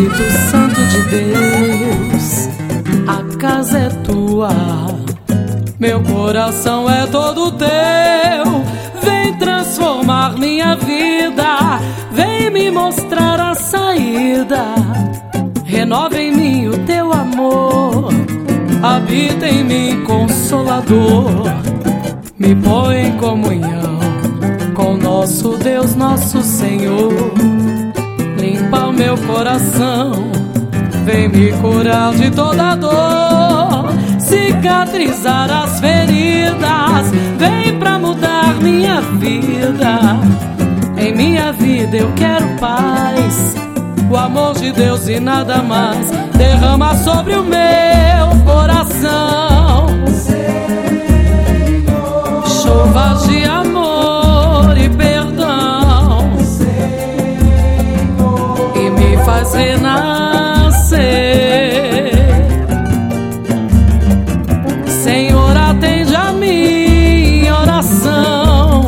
Espírito Santo de Deus, a casa é tua, meu coração é todo teu. Vem transformar minha vida, vem me mostrar a saída. Renova em mim o teu amor, habita em mim, Consolador. Me põe em comunhão com nosso Deus, nosso Senhor. Limpa o meu coração, vem me curar de toda dor, cicatrizar as feridas, vem pra mudar minha vida. Em minha vida eu quero paz, o amor de Deus e nada mais. Derrama sobre o meu coração, Senhor, chuvas de amor e perdão, Senhor, e me faz renascer. Senhor, atende a minha oração,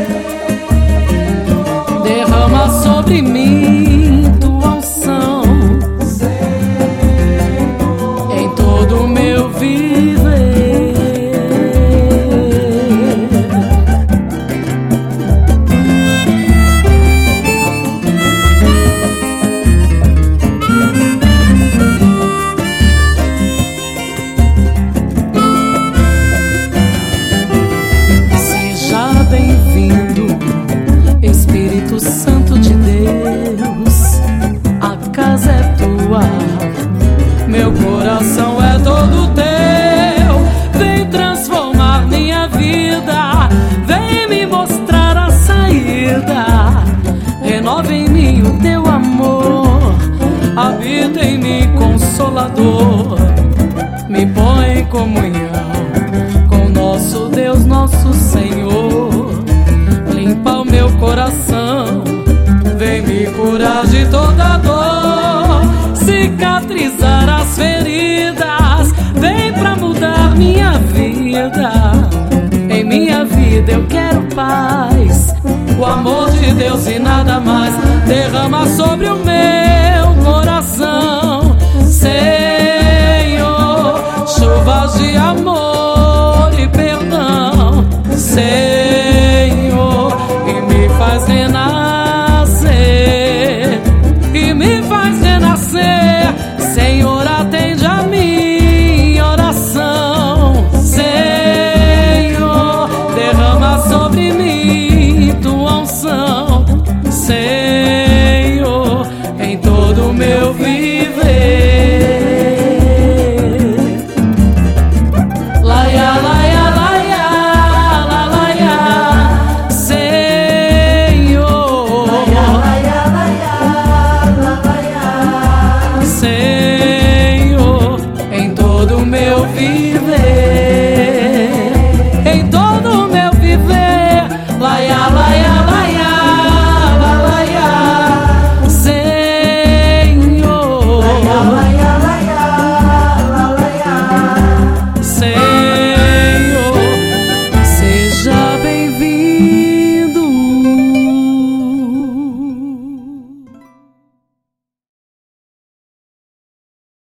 Senhor, derrama sobre mim tua unção, Senhor, em todo o meu viver. Espírito Santo de Deus, a casa é tua, meu coração é todo teu. Vem transformar minha vida, vem me mostrar a saída. Renova em mim o teu amor, habita em mim, Consolador. Me põe em comunhão com nosso Deus, nosso Senhor. Limpa o meu coração, vem me curar de toda dor, cicatrizar as feridas, vem pra mudar minha vida. Em minha vida eu quero paz, o amor de Deus e nada mais. Derrama sobre o meu coração, Senhor, chuvas de amor e perdão, Senhor, faz renascer, e me faz renascer. Senhor, atende a minha oração, Senhor, derrama sobre mim tua unção, Senhor, em todo o meu viver. Laia, laia, laia, la, laia, Senhor,